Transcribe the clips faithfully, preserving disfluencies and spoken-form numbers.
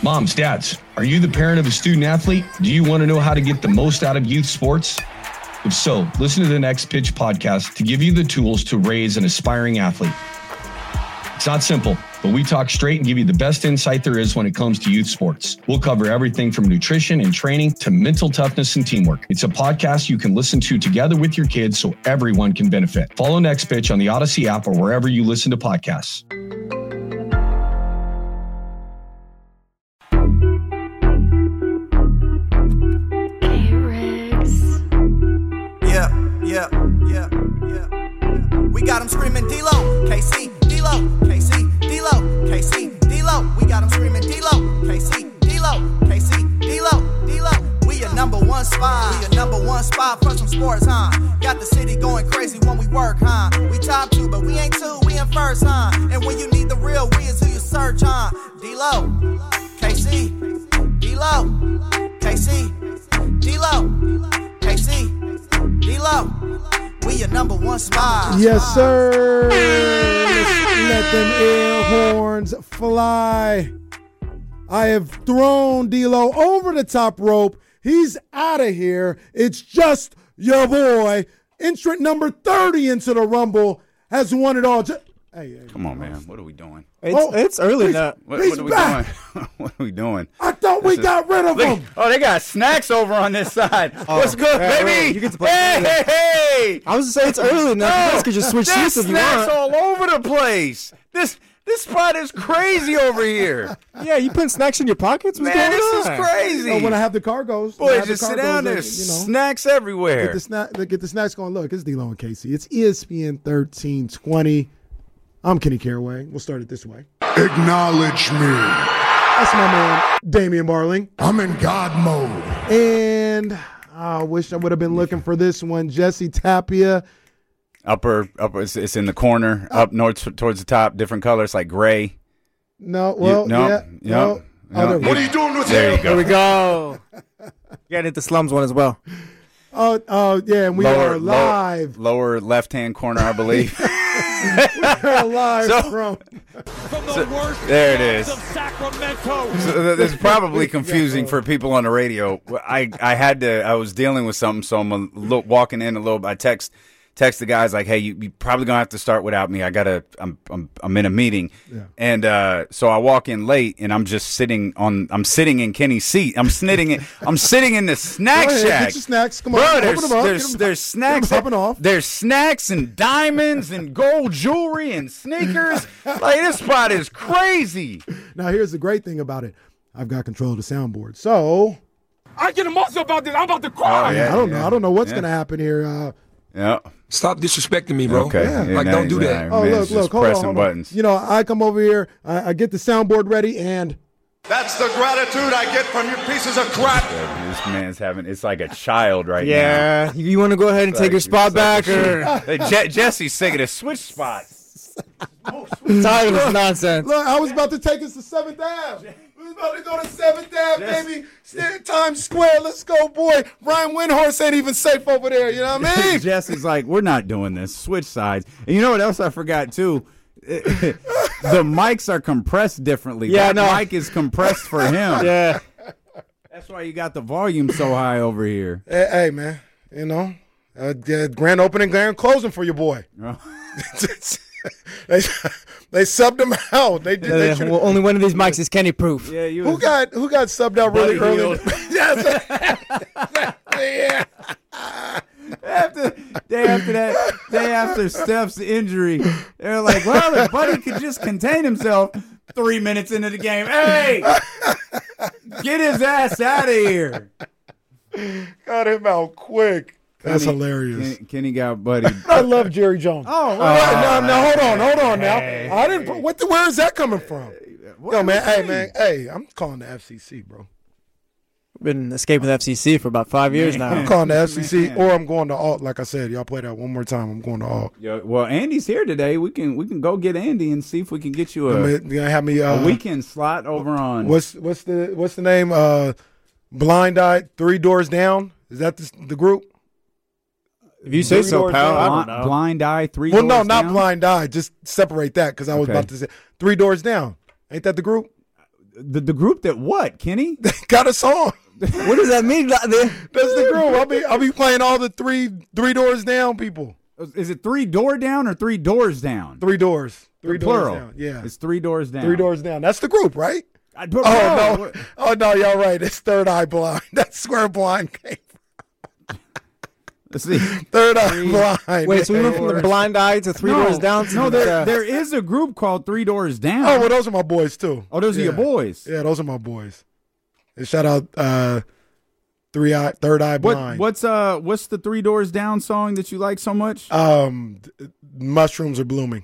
Moms, dads, are you the parent of a student athlete? Do you want to know how to get the most out of youth sports? If so, listen to the Next Pitch podcast to give you the tools to raise an aspiring athlete. It's not simple, but we talk straight and give you the best insight there is when it comes to youth sports. We'll cover everything from nutrition and training to mental toughness and teamwork. It's a podcast you can listen to together with your kids so everyone can benefit. Follow Next Pitch on the Odyssey app or wherever you listen to podcasts. Yeah, yeah, yeah, yeah. We got them screaming D-Lo, K C, D-Lo, K C, D-Lo, K C, D-Lo. We got them screaming D-Lo, K C, D-Lo, K C, D-Lo, D-Lo. We your number one spot, we your number one spot for some sports, huh? Got the city going crazy when we work, huh? We top two, but we ain't two, we in first, huh? And when you need the real, we is who you search, huh? D-Lo, K C, D-Lo, K C, D-Lo, K C, D-Lo. We your number one spot. Yes, sir. Let's let them air horns fly. I have thrown D-Lo over the top rope. He's out of here. It's just your boy. Entrant number thirty into the Rumble has won it all. Just, hey, hey, Come on, man. What are we doing? It's, oh, it's early now. What, what are we back. doing? What are we doing? I thought This we is- got rid of Look, him. oh, they got snacks over on this side. Oh, What's good, yeah, baby? right. You get to play hey, later. hey, hey! I was to say it's early now. You guys could just switch there's seats if you snacks want. all over the place. This this spot is crazy over here. Yeah, you putting snacks in your pockets? What's Man, going this on? is crazy. Oh, when I have the cargos. when I Boy, have the just sit cargos, down they- there. You know, Snacks get everywhere. the snack. Get the snacks going. Look, it's D-Lo and Casey. It's E S P N thirteen twenty. I'm Kenny Caraway. We'll start it this way. Acknowledge me. That's my man, Damian Barling. I'm in God mode. And I wish I would have been looking for this one. Jesse Tapia. Upper, upper. It's, it's in the corner, up north towards the top. Different colors, like gray. No, well, You- no, yeah. no, no. no. Oh, there What we are you doing with There him? you go. Here we go. You got hit the slums one as well. Oh, oh, yeah, and we lower, are live. Lower, lower left-hand corner, I believe. We are live So- from. From the So, worst there it parts is. of Sacramento. So th- this is probably confusing for people on the radio. I, I had to. I was dealing with something, so I'm a little, walking in a little. I text text the guys like, "Hey, you, you probably gonna have to start without me. I gotta. I'm I'm, I'm in a meeting." Yeah. And uh, so I walk in late, and I'm just sitting on. I'm sitting in Kenny's seat. I'm sitting in. I'm sitting in the snack Go ahead, shack. get your snacks. Come Bro, on, there's, open them up. there's, Get 'em- there's snacks. get 'em popping off. There's snacks and diamonds and gold jewelry and sneakers. Like, this spot is crazy. Now, here's the great thing about it. I've got control of the soundboard. So, I get emotional about this. I'm about to cry. Oh, yeah. I don't know. I don't know what's Yeah. going to happen here. Uh, Yeah. Stop disrespecting me, bro. Okay. Yeah. Like, don't do that. oh, Man, look, it's look. just Hold on, pressing hold on. buttons. You know, I come over here. I, I get the soundboard ready, and That's the gratitude I get from you pieces of crap. This man's having, it's like a child right Yeah. You, you want to go ahead and now. take your spot back, or Hey, Je- Jesse's taking a switch spot. tired of this nonsense? look, I was about to take us to seventh Ave. We was about to go to seventh Ave, Yes. baby. Stand Times Square. Let's go, boy. Ryan Windhorse ain't even safe over there. You know what I mean? Jesse's like, we're not doing this. Switch sides. And you know what else I forgot, too? The mics are compressed differently. Yeah, that no. mic is compressed for him. Yeah. That's why you got the volume so high over here. Hey, hey, man. You know, uh, yeah, grand opening, grand closing for your boy. they, they subbed him out. They did. They Yeah, should've- well, only one of these mics is Kenny proof. Yeah, you who was- got who got subbed out really Buddy early? Hield. Yes. yeah. after day after that day after Steph's injury, they're like, well, if Buddy could just contain himself three minutes into the game, hey, get his ass out of here. Got him out quick. That's Kenny- hilarious. Kenny, Kenny got Buddy. I love Jerry Jones. Oh, Wait, no, no, hold on, hold on now. I didn't. put- What? The, where is that coming from? Yo, man. Hey, man. Hey, I'm calling the F C C, bro. Been escaping the F C C for about five years now. I'm calling the F C C, or I'm going to alt. Like I said, y'all play that one more time. I'm going to alt. Yo, well, Andy's here today. We can we can go get Andy and see if we can get you I a, mean, you gonna have me uh, a weekend slot over on. What's what's the what's the name? Uh, Blind Eye, Three Doors Down. Is that the, the group? If you say Three so, doors pal, down. I Blind, don't know. blind Eye, three. Well, no, doors not down? Blind Eye. Just separate that because I was Okay. about to say Three Doors Down. Ain't that the group? the the group that what, Kenny? Got a song. What does that mean? That's the group. I'll be I'll be playing all the three three doors down people. Is it three door down or three doors down? Three doors. Three doors Plural. down. Yeah. It's three doors down. Three doors down. That's the group, right? I, bro, Oh bro, no. Oh no, y'all right. It's Third Eye Blind. That's where Blind came from. Let's see. Third Eye Blind. Wait, so we went from the blind eye to three no, doors down to no, the, there, uh, there is a group called Three Doors Down. Oh, well, those are my boys too. Oh, those yeah. are your boys. Yeah, those are my boys. And shout out uh Three Eye Third Eye What Blind. what's uh what's the Three Doors Down song that you like so much? Um th- mushrooms are blooming.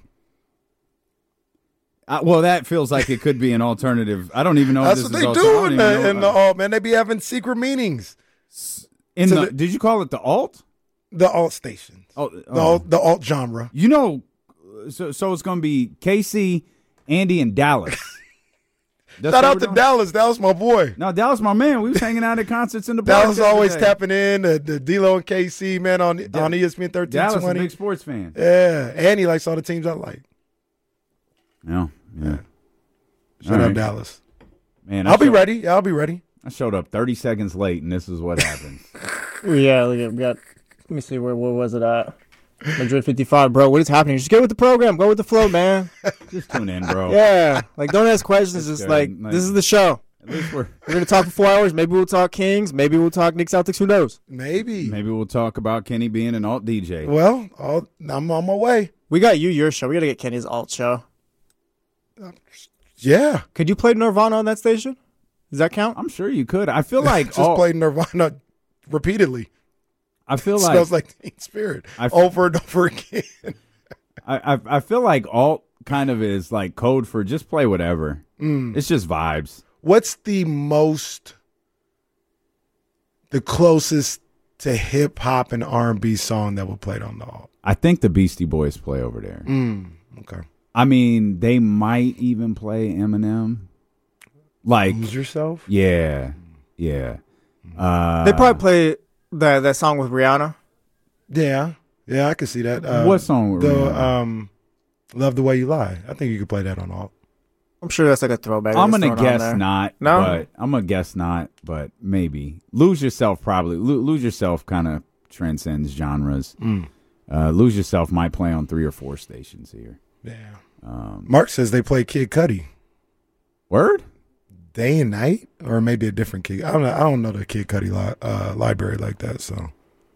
Uh, well, that feels like it could be an alternative. I don't even know. That's if what this they is do also, in the, in the alt, man. They be having secret meanings. in so the, the- Did you call it the alt? The alt stations. Oh, The oh. alt the alt genre. You know, so so it's going to be K C, Andy, and Dallas. That's Shout what out we're to doing? Dallas. Dallas my boy. No, Dallas, my man. We was hanging out at concerts in the park. Dallas the other always day. tapping in. The, the D-Lo and K C, man, on Da- on E S P N thirteen Dallas, a twenty. big sports fan. Yeah. And he likes all the teams I like. Yeah, yeah. Shout All out right. Dallas. Man, I I'll be showed- ready. Yeah, I'll be ready. I showed up thirty seconds late, and this is what happens. yeah, look at, we got, let me see, where, where was it at? Madrid fifty-five, bro. What is happening? Just get with the program. Go with the flow, man. Just tune in, bro. Yeah. Like, don't ask questions. Just good. like, Like- this is the show. At least we're We're going to talk for four hours. Maybe we'll talk Kings. Maybe we'll talk Knicks, Celtics. Who knows? Maybe. maybe we'll talk about Kenny being an alt D J. Well, I'll, I'm on my way. We got you, your show. We got to get Kenny's alt show. Yeah. Could you play Nirvana on that station? Does that count? I'm sure you could. I feel like Just all- played Nirvana repeatedly. I feel like Smells like Teen Spirit I f- over and over again. I, I I feel like alt kind of is like code for just play whatever. Mm. It's just vibes. What's the most, the closest to hip hop and R and B song that was played on the alt? I think the Beastie Boys play over there. Mm, okay. I mean, they might even play Eminem. Like, Lose Yourself? yeah, yeah. Uh, They probably play that that song with Rihanna. Yeah. Yeah, I can see that. Uh, What song with The Rihanna? um, Love the Way You Lie. I think you could play that on alt. I'm sure that's like a throwback. I'm that's gonna thrown on guess there. not. No? but I'm gonna guess not. But maybe Lose Yourself probably. Lo- Lose Yourself kind of transcends genres. Mm. Uh, Lose Yourself might play on three or four stations here. Yeah. Um, Mark says they play Kid Cudi. word? Day and Night, or maybe a different Kid. I don't know. I don't know the Kid Cudi li- uh, library like that. So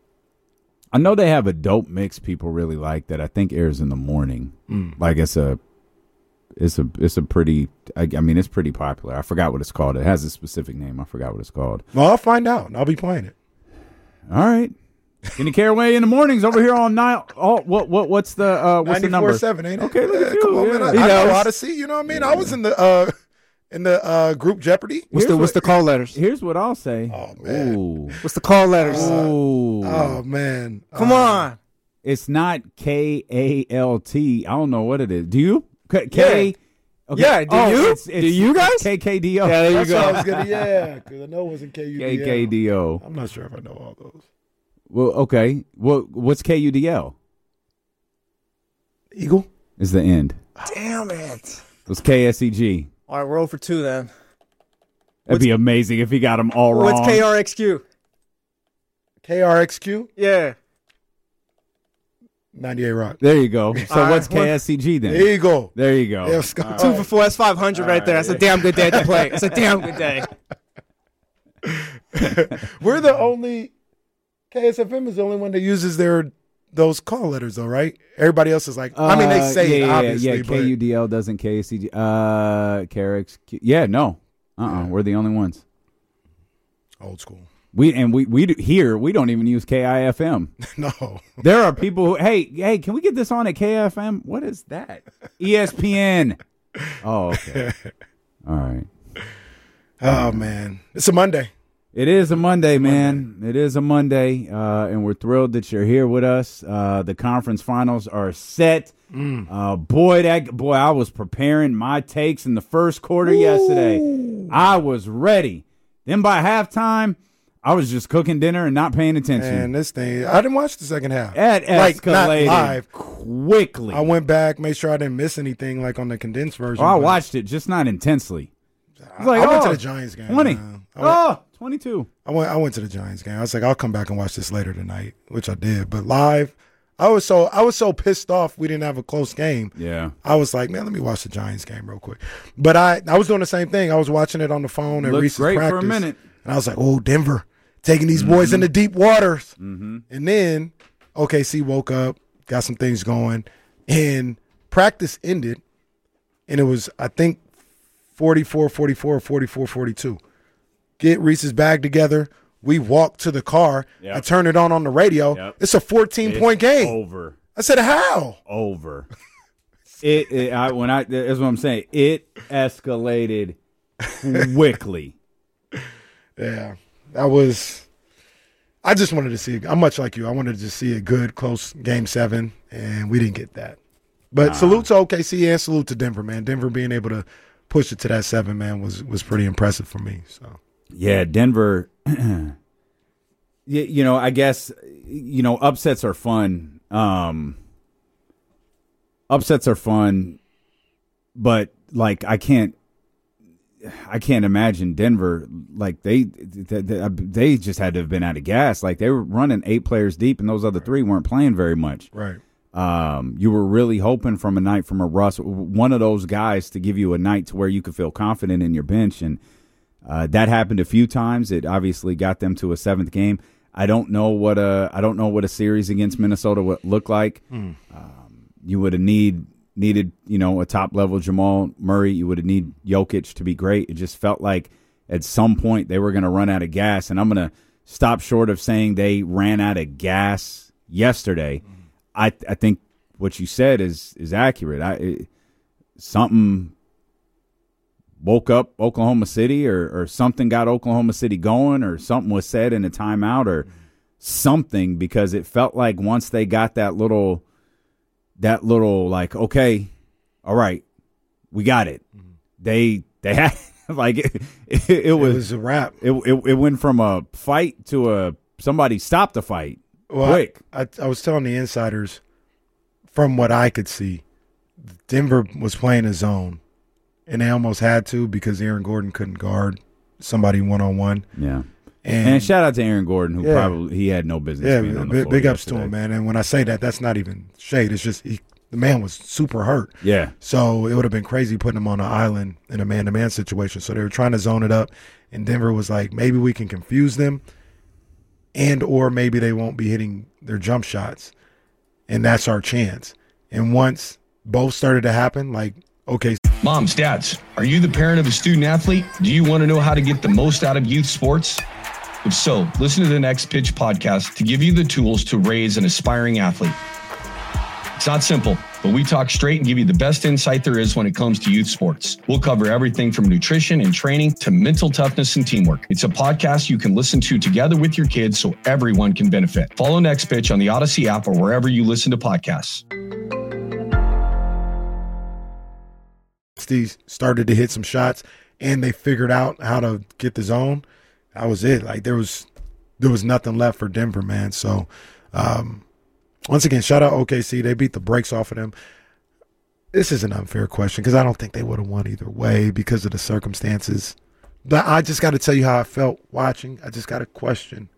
I know they have a dope mix people really like that I think airs in the morning. Mm. Like it's a, it's a, it's a pretty. I, I mean, it's pretty popular. I forgot what it's called. It has a specific name. I forgot what it's called. well, I'll find out. and I'll be playing it. All right. Kenny Caraway in the mornings over here on nine. Oh, what what what's the uh, what's the number? ninety-four seven, ain't it? Okay, look at Yeah, you. Come on, Yeah. man. I, He I know knows. how to see. You know what I mean? I was in the uh, in the uh, group Jeopardy. What's Here's the what's what- the call letters? Here's what I'll say. Oh man. Ooh. What's the call letters? Ooh. Oh man. Come Uh, on. It's not K A L T. I don't know what it is. Do you? K. K- okay. Yeah, do Oh, you? It's, it's, Do you guys? It's K K D O. Yeah, there you That's what I go. was gonna. Yeah, because I know it wasn't K U D L. K K D O. I'm not sure if I know all those. Well, okay. Well, what's K U D L? Eagle. Is the end. Damn it. It's K S E G. All right, we're zero for two then. That'd be amazing if he got them all wrong. What's K R X Q? K R X Q. Yeah. ninety-eight Rock. There you go. So All what's right. K S E G then? Eagle. There you go. Yeah, Scott. All Two right. for four. That's five hundred right there. That's a damn good day to play. It's a damn good day. We're the only. K S F M is the only one that uses their those call letters, though, right? Everybody else is like. I mean, they Uh, say yeah, it, yeah, obviously, yeah. but K U D L doesn't K S E G. Uh, K R X Q. Yeah, no. Uh, uh-uh, uh. We're the only ones. old school. We and we we do, here we don't even use K I F M. No. There are people who hey hey can we get this on at K F M? What is that? E S P N. Oh okay. All right. Oh man, it's a Monday. It is a Monday, man. It is a Monday, uh, and we're thrilled that you're here with us. Uh, the conference finals are set. Mm. Uh, boy, that boy, I was preparing my takes in the first quarter yesterday. I was ready. Then by halftime, I was just cooking dinner and not paying attention. And this thing, I didn't watch the second half. It like not escalated live. quickly. I went back, made sure I didn't miss anything, like on the condensed version. Oh, I but watched it, just not intensely. It's like, I went oh, to the Giants game. twenty. man. I went, Oh, twenty-two. I went. I went to the Giants game. I was like, I'll come back and watch this later tonight, which I did. But live, I was so I was so pissed off we didn't have a close game. Yeah. I was like, man, let me watch the Giants game real quick. But I, I was doing the same thing. I was watching it on the phone at Looked Reese's great practice. for a minute. And I was like, oh, Denver, taking these Mm-hmm. boys into deep waters. Mm-hmm. And then O K C woke up, got some things going, and practice ended. And it was, I think, forty-four forty-four or forty-four forty-two. Get Reese's bag together. We walked to the car. Yep. I turned it on on the radio. Yep. It's a fourteen-point game. Over. I said, how? Over. it, it I, when I that's what I'm saying. It escalated quickly. Yeah, that was. I just wanted to see. I'm much like you. I wanted to just see a good, close game seven, and we didn't get that. But Nah. salute to O K C and salute to Denver, man. Denver being able to push it to that seven, man, was was pretty impressive for me. So Yeah, Denver. you, you know, I guess you know upsets are fun. Um, upsets are fun, but like I can't. I can't imagine Denver like they, they they just had to have been out of gas. Like they were running eight players deep, and those other three weren't playing very much. right. Um, you were really hoping from a night from a Russ, one of those guys, to give you a night to where you could feel confident in your bench, and uh, that happened a few times. It obviously got them to a seventh game. I don't know what a I don't know what a series against Minnesota would look like. Mm. Um, you would have need. Needed, you know, a top-level Jamal Murray. You would have need Jokic to be great. It just felt like at some point they were going to run out of gas, and I'm going to stop short of saying they ran out of gas yesterday. Mm-hmm. I I think what you said is is accurate. I it, something woke up Oklahoma City, or or something got Oklahoma City going, or something was said in a timeout, or mm-hmm. something, because it felt like once they got that little. That little like, okay, all right, we got it. Mm-hmm. They they had like it, it, it, was, it was a wrap. It, it it went from a fight to a somebody stopped the fight well, quick. I, I, I was telling the insiders, from what I could see, Denver was playing a zone, and they almost had to because Aaron Gordon couldn't guard somebody one on one. Yeah. And, and shout out to Aaron Gordon, who yeah. probably he had no business yeah, being on the big, floor big ups yesterday. to him, man. And when I say that, that's not even shade. It's just he, the man was super hurt. Yeah. So it would have been crazy putting him on an island in a man-to-man situation. So they were trying to zone it up, and Denver was like, maybe we can confuse them, and or maybe they won't be hitting their jump shots, and that's our chance. And once both started to happen, like, okay. Moms, dads, are you the parent of a student athlete? Do you want to know how to get the most out of youth sports? If so, listen to the Next Pitch podcast to give you the tools to raise an aspiring athlete. It's not simple, but we talk straight and give you the best insight there is when it comes to youth sports. We'll cover everything from nutrition and training to mental toughness and teamwork. It's a podcast you can listen to together with your kids so everyone can benefit. Follow Next Pitch on the Odyssey app or wherever you listen to podcasts. Steve started to hit some shots, and they figured out how to get the zone. That was it. Like there was, there was nothing left for Denver, man. So, um, once again, shout out O K C. They beat the brakes off of them. This is an unfair question because I don't think they would have won either way because of the circumstances. But I just got to tell you how I felt watching. I just got a question.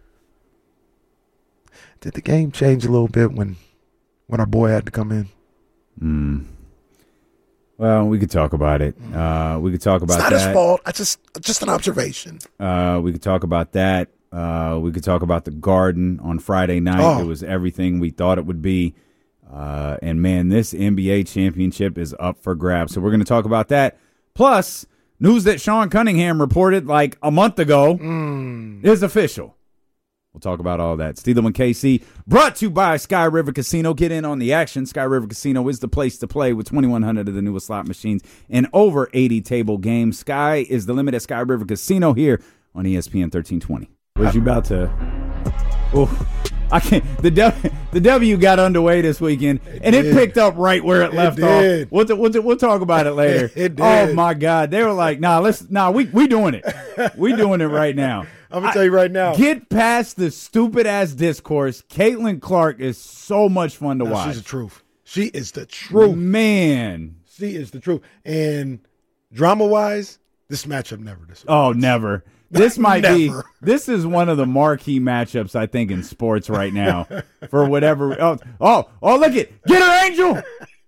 Did the game change a little bit when, when our boy had to come in? Hmm. Well, we could talk about it. Uh, we could talk about that. It's not his fault. I just just an observation. Uh, we could talk about that. Uh, we could talk about the Garden on Friday night. Oh. It was everything we thought it would be. Uh, and, man, this N B A championship is up for grabs. So we're going to talk about that. Plus, news that Sean Cunningham reported like a month ago Mm. is official. We'll talk about all that. Steeler and K C, brought to you by Sky River Casino. Get in on the action. Sky River Casino is the place to play with twenty-one hundred of the newest slot machines and over eighty table games. Sky is the limit at Sky River Casino here on E S P N thirteen twenty. Was you about to? Oh, I can't. The W, the W got underway this weekend, it and did. it picked up right where it, It left did. off. We'll, we'll, we'll talk about it later. It did. Oh my God, they were like, "Nah, let's nah, we we doing it. We doing it right now." I'm going to tell you right now. Get past the stupid-ass discourse. Caitlin Clark is so much fun to No, watch. she's the truth. She is the truth. Man. She is the truth. And drama-wise, This matchup never disappoints. Oh, never. This might be. Never. This is one of the marquee matchups I think in sports right now. For whatever. Oh, oh, oh! Look it. Get her, Angel.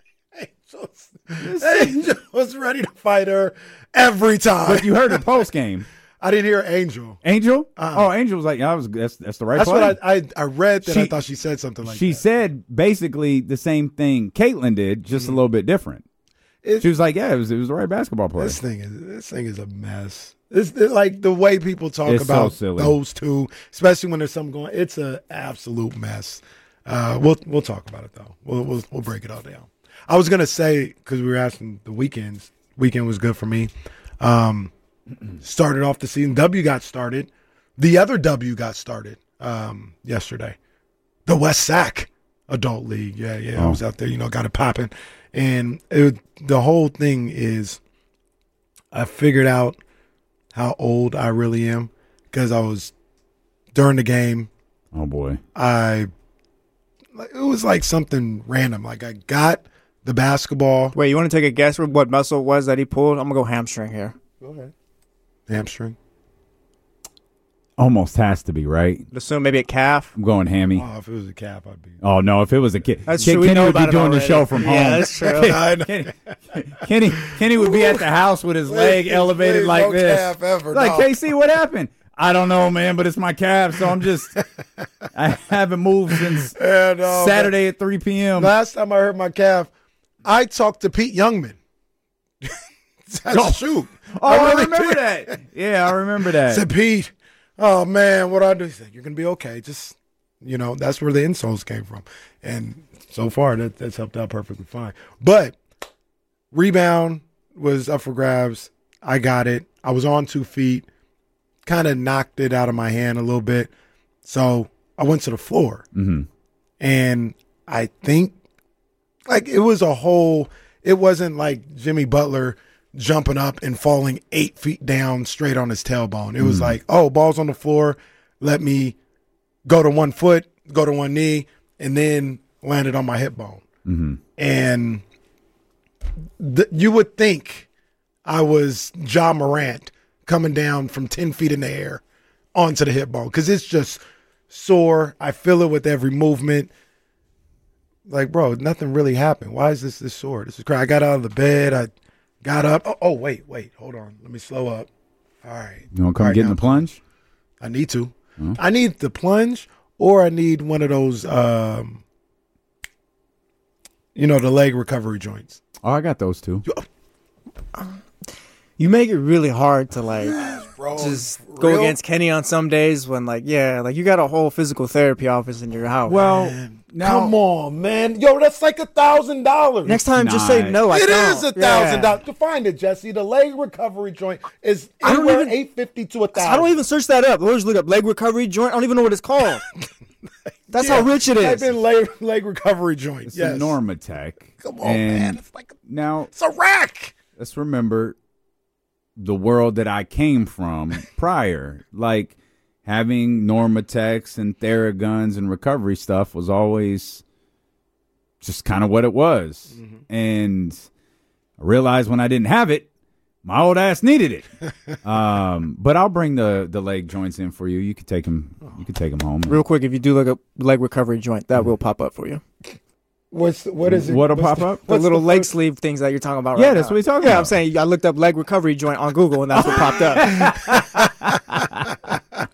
Angel's, Angel was ready to fight her every time. But you heard the post game. I didn't hear Angel. Angel? Uh-uh. Oh, Angel was like, yeah, I was. That's that's the right. That's play. what I, I I read. That She- I thought she said something like She that. said basically the same thing Caitlin did, just Mm-hmm. a little bit different. It's- She was like, yeah, it was it was the right basketball play. This thing is this thing is a mess. It's it, like the way people talk It's so about silly. those two, especially when there's something going. It's an absolute mess. Uh, we'll we'll talk about it though. We'll we'll, we'll break it all down. I was gonna say because we were asking the weekends. Weekend was good for me. Um, started off the season. W got started. The other W got started um, yesterday. The West Sac Adult League. Yeah, yeah. I Oh. was out there. You know, got it popping, and it, the whole thing is. I figured out how old I really am because I was during the game. Oh boy. I like, it was like something random. Like I got the basketball. Wait, you want to take a guess with what muscle it was that he pulled? I'm gonna go hamstring here. Go ahead. Hamstring. Almost has to be right. Assume maybe a calf. I'm going hammy. Oh, if it was a cap, I'd be. Oh no, if it was a kid, That's Ken- true. We Kenny know would be about it doing the already. show from home. Yeah, that's true. I know. Kenny, Kenny, Kenny would be at the house with his leg Please, elevated please, like no this. calf ever, Like, no. K C, what happened? I don't know, man, but it's my calf, so I'm just, I haven't moved since Yeah, no, Saturday at three p.m. Last time I hurt my calf, I talked to Pete Youngman. That's Oh. shoot. Oh, I, really remember did. that. Yeah, I remember that. I said, Pete, oh man, what do I do? He said, you're gonna be okay. Just you know, that's where the insoles came from. And so far that that's helped out perfectly fine. But rebound was up for grabs. I got it. I was on two feet, kind of knocked it out of my hand a little bit. So I went to the floor. Mhm. And I think like it was a whole it wasn't like Jimmy Butler jumping up and falling eight feet down straight on his tailbone. It was Mm. like, oh, ball's on the floor. Let me go to one foot, go to one knee, and then landed on my hip bone. Mm-hmm. And th- you would think I was Ja Morant coming down from ten feet in the air onto the hip bone because it's just sore. I feel it with every movement. Like, bro, nothing really happened. Why is this this sore? This is crazy. I got out of the bed. I got up. Oh, oh wait, wait, hold on. Let me slow up. All right. You want to come All right, get in now. the plunge? I need to. I need the plunge, or I need one of those, um, you know, the leg recovery joints. Oh, I got those two. You make it really hard to like Bro, just for go real? against Kenny on some days when like yeah, like you got a whole physical therapy office in your house. Well, now, Come on, man. Yo, that's like a thousand dollars. next time just say Nah. no. I It don't. is a thousand Yeah. dollars. To find it, Jesse, the leg recovery joint is I don't anywhere even- eight fifty to a thousand. I don't even search that up. I just look up leg recovery joint. I don't even know what it's called. That's how rich it Type is. in leg, leg recovery joint. it's yes. a Normatec. Come on, And man. It's like a, Now, it's a rack. let's remember the world that I came from prior. Like, having Normatecs and Theraguns and recovery stuff was always just kind of what it was. Mm-hmm. And I realized when I didn't have it, my old ass needed it. um, but I'll bring the, the leg joints in for you. You could take them. You could take them home. Real quick, if you do look up leg recovery joint, that will pop up for you. What's what is it? What'll what's pop the- up? The what's little the leg first- sleeve things that you're talking about. Yeah, right that's now. what he's talking Yeah, about. I'm saying I looked up leg recovery joint on Google and that's what popped up.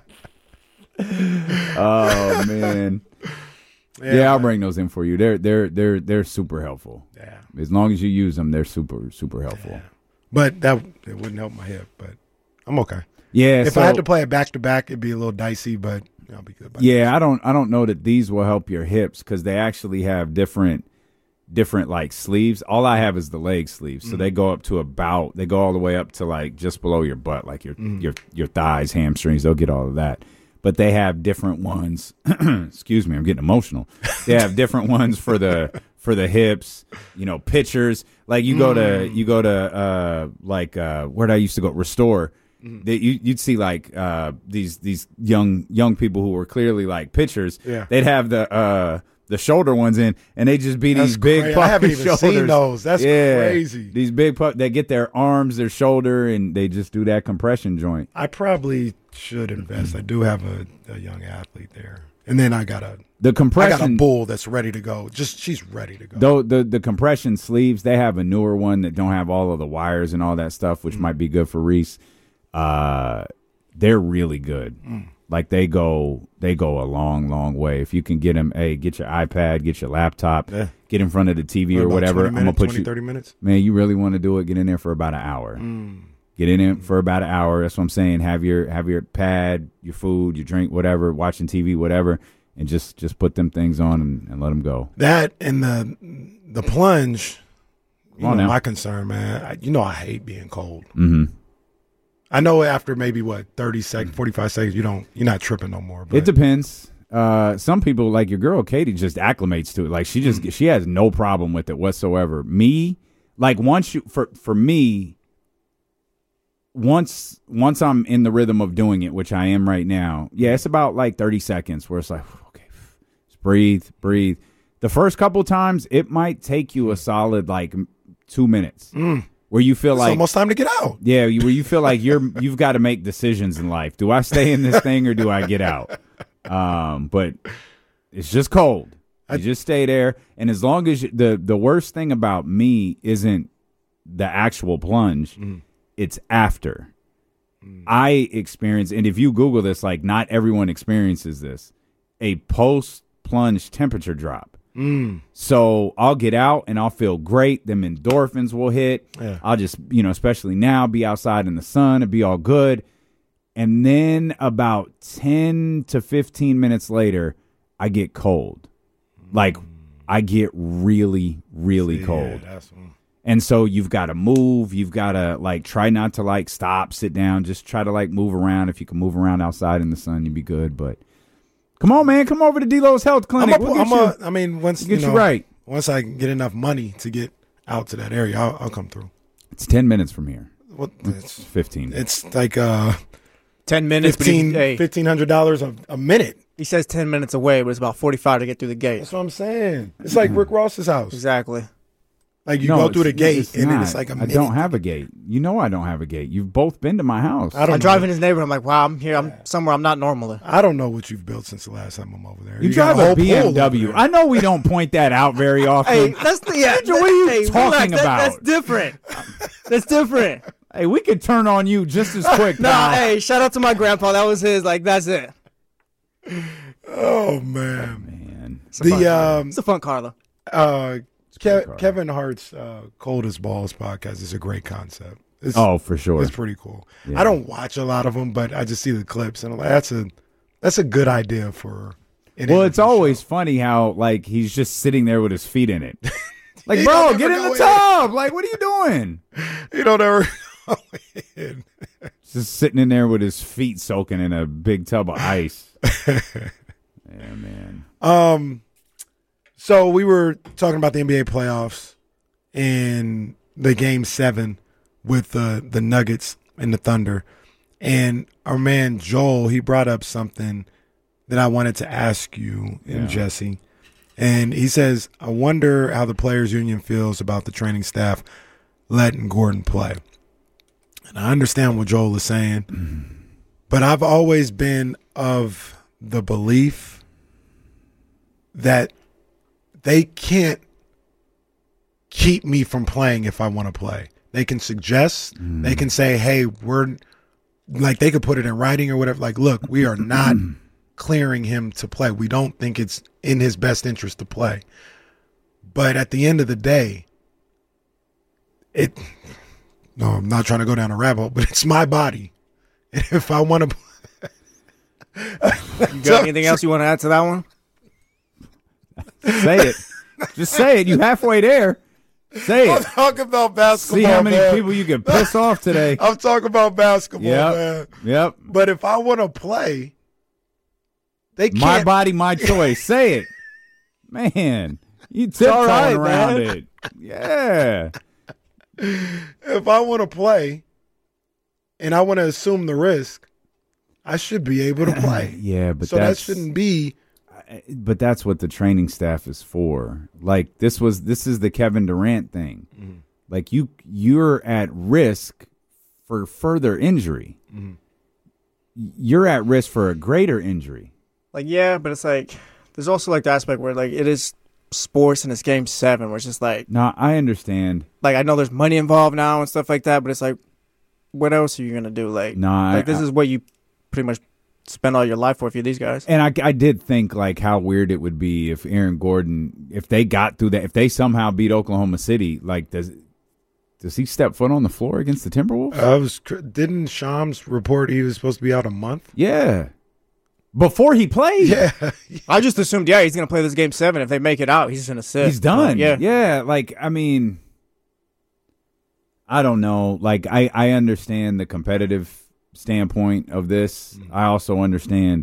Oh man. Yeah, I'll bring those in for you. They're they're they're they're super helpful. Yeah. As long as you use them, they're super super helpful. But that it wouldn't help my hip. But I'm okay. Yeah. If so, I had to play it back to back, it'd be a little dicey. But I'll be good. By yeah, I don't I don't know that these will help your hips because they actually have different different like sleeves. All I have is the leg sleeves, so Mm-hmm. they go up to about they go all the way up to like just below your butt, like your Mm-hmm. your your thighs, hamstrings. They'll get all of that. But they have different ones. Excuse me, I'm getting emotional. They have different ones for the for the hips. You know, pitchers. Like you go to Mm. you go to uh like uh where did I used to go? Restore. Mm-hmm. That you you'd see like uh these these young young people who were clearly like pitchers. Yeah. They'd have the uh the shoulder ones in, and they just be That's these big crazy. puppy I haven't even shoulders. seen those. That's yeah, crazy. These big pup, they get their arms, their shoulder, and they just do that compression joint. I probably should invest. I do have a, a young athlete there, and then I got a The I compression, got a bull that's ready to go. Just she's ready to go. though the the compression sleeves, they have a newer one that don't have all of the wires and all that stuff, which Mm. might be good for Reese. Uh, they're really good. Mm. Like they go, they go a long, long way. If you can get them, hey, get your iPad, get your laptop, Yeah. get in front of the T V What or about whatever. twenty I'm minutes, gonna put twenty, you, thirty minutes. man. You really want to do it? Get in there for about an hour. Get in it for about an hour. That's what I'm saying. Have your have your pad, your food, your drink, whatever, watching T V, whatever, and just just put them things on and, and let them go. That and the the plunge. You Come on know, now. my concern, man. I, you know, I hate being cold. Mm-hmm. I know after maybe what thirty seconds, forty-five seconds, you don't, you're not tripping no more. But It depends. Uh, some people, like your girl Katie, just acclimates to it. Like she just she has no problem with it whatsoever. Me, like once you for for me, once once I'm in the rhythm of doing it, which I am right now. Yeah, it's about like thirty seconds where it's like, okay, just breathe, breathe. The first couple times, it might take you a solid like two minutes. Where you feel it's like almost time to get out. yeah, you, where you feel like you're you've got to make decisions in life. Do I stay in this thing or do I get out? Um, but it's just cold. You just stay there, and as long as you, the the worst thing about me isn't the actual plunge, Mm. it's after. I experience, and if you Google this, like not everyone experiences this, a post plunge temperature drop. Mm. So I'll get out and I'll feel great. Them endorphins will hit. Yeah. I'll just, you know, especially now, be outside in the sun and be all good. And then about ten to fifteen minutes later, I get cold. Like I get really, really Yeah, cold. that's, mm. And so you've got to move. You've got to like try not to like stop, sit down. Just try to like move around. If you can move around outside in the sun, you'd be good. But come on, man, come over to D-Lo's Health Clinic. I'm a, We'll get I'm you- a, I mean, once get you, you know, right. once I get enough money to get out to that area, I'll, I'll come through. It's ten minutes from here. What? It's It's, fifteen. it's like uh, Ten minutes. but he- fifteen hey, fifteen hundred dollars a, a minute. he says ten minutes away, but it's about forty-five to get through the gate. That's what I'm saying. It's like Rick Ross's house. Exactly. Like you No, go through the it's- gate, it's and then not. it's like a I minute. don't have a gate. You know I don't have a gate. You've both been to my house. I don't I know. drive in his neighborhood. I'm like, wow, I'm here. I'm somewhere I'm not normally. I don't know what you've built since the last time I'm over there. You, got drive a a whole B pool M over W. there. I know we don't point that out very often. Hey, that's the yeah. Andrew, what are you hey, talking relax, that- about? that's different. That's different. Hey, we could turn on you just as quick. No, pal. hey, shout out to my grandpa. That was his. Like, that's it. Oh man. Man. It's a fun The car. um It's a fun car though. uh good Ke- car. Kevin Hart's uh, Coldest Balls podcast is a great concept. It's, Oh, for sure. it's pretty cool. Yeah. I don't watch a lot of them, but I just see the clips and I'm like, that's a that's a good idea for. An Well, it's interview always show. funny how like he's just sitting there with his feet in it. Like, He bro, don't get ever in go the in. tub. Like, what are you doing? You don't ever go in. Just sitting in there with his feet soaking in a big tub of ice. Yeah, man. Um, so we were talking about the N B A playoffs and the game seven with the the Nuggets and the Thunder, and our man Joel, he brought up something that I wanted to ask you and Yeah. Jesse, and he says, I wonder how the players union feels about the training staff letting Gordon play. And I understand what Joel is saying, but I've always been of the belief that they can't keep me from playing if I want to play. They can suggest, they can say, hey, we're like, they could put it in writing or whatever. Like, look, we are not clearing him to play. We don't think it's in his best interest to play. But at the end of the day, it, no, I'm not trying to go down a rabbit hole, but it's my body. And if I want to, You got anything else you want to add to that one? Say it. Just say it. You halfway there. Say I'm it. talking about basketball. See how many man. people you can piss off today. I'm talking about basketball, Yep. man. Yep. But if I want to play, they can't. My body, my choice. Say it. Man, you tiptoeing all right, around man. it. Yeah. If I want to play, and I want to assume the risk, I should be able to play. Yeah, but so that that's, shouldn't be but that's what the training staff is for. Like this was this is the Kevin Durant thing. Mm-hmm. Like you you're at risk for further injury. Mm-hmm. You're at risk for a greater injury. Like yeah, but it's like there's also like the aspect where like it is sports and it's game seven, where it's just like no, I understand. Like I know there's money involved now and stuff like that, but it's like, what else are you gonna do? Like, no, like I, this is what you pretty much spend all your life for if you're these guys. And I, I did think like how weird it would be if Aaron Gordon, if they got through that, if they somehow beat Oklahoma City, like does does he step foot on the floor against the Timberwolves? I was didn't Shams report he was supposed to be out a month? Yeah, before he played. Yeah, I just assumed yeah he's gonna play this game seven. If they make it out, he's gonna sit. He's done. Like, yeah, yeah. Like I mean, I don't know. Like I I understand the competitive standpoint of this. Mm-hmm. I also understand.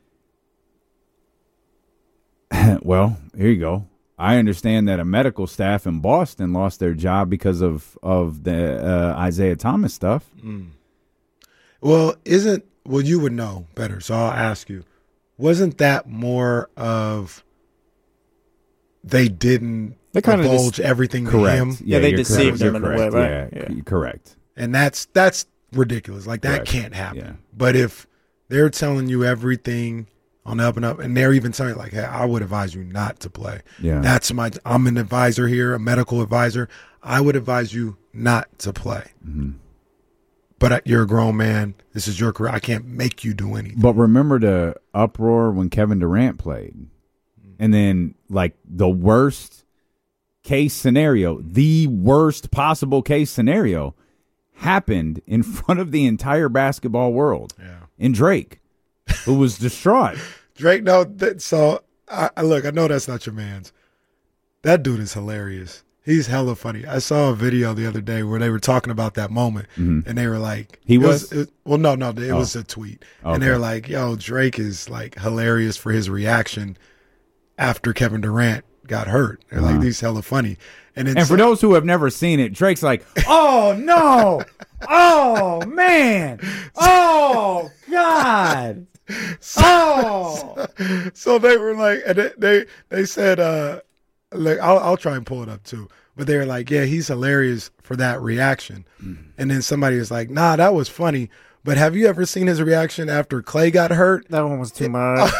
Well, here you go. I understand that a medical staff in Boston lost their job because of of the uh, Isaiah Thomas stuff. Mm. Well, isn't well you would know better, so I'll ask you. Wasn't that more of they didn't they kind divulge of just, everything correct. to him? Yeah, yeah they deceived him in a way, right? Yeah, yeah, correct. And that's that's ridiculous. Like that correct. Can't happen. Yeah. But if they're telling you everything on the up and up, and they're even telling you like, "Hey, I would advise you not to play." Yeah, that's my. I'm an advisor here, a medical advisor. I would advise you not to play. Mm-hmm. But you're a grown man. This is your career. I can't make you do anything. But remember the uproar when Kevin Durant played, and then like the worst case scenario, the worst possible case scenario, happened in front of the entire basketball world. Yeah, in Drake. Who was distraught. Drake, no, that, so, I, I look, I know that's not your man's. That dude is hilarious. He's hella funny. I saw a video the other day where they were talking about that moment, mm-hmm. and they were like... He was? was it, well, no, no, it oh. was a tweet. Okay. And they were like, yo, Drake is, like, hilarious for his reaction after Kevin Durant got hurt. They're uh-huh. like, he's hella funny. And, and for so, those who have never seen it, Drake's like, oh, no! Oh, man! Oh, God! So, oh, so, so they were like, and they they, they said, uh, like I'll I'll try and pull it up too, but they were like, yeah, he's hilarious for that reaction, mm-hmm. and then somebody was like, nah, that was funny, but have you ever seen his reaction after Clay got hurt? That one was too much.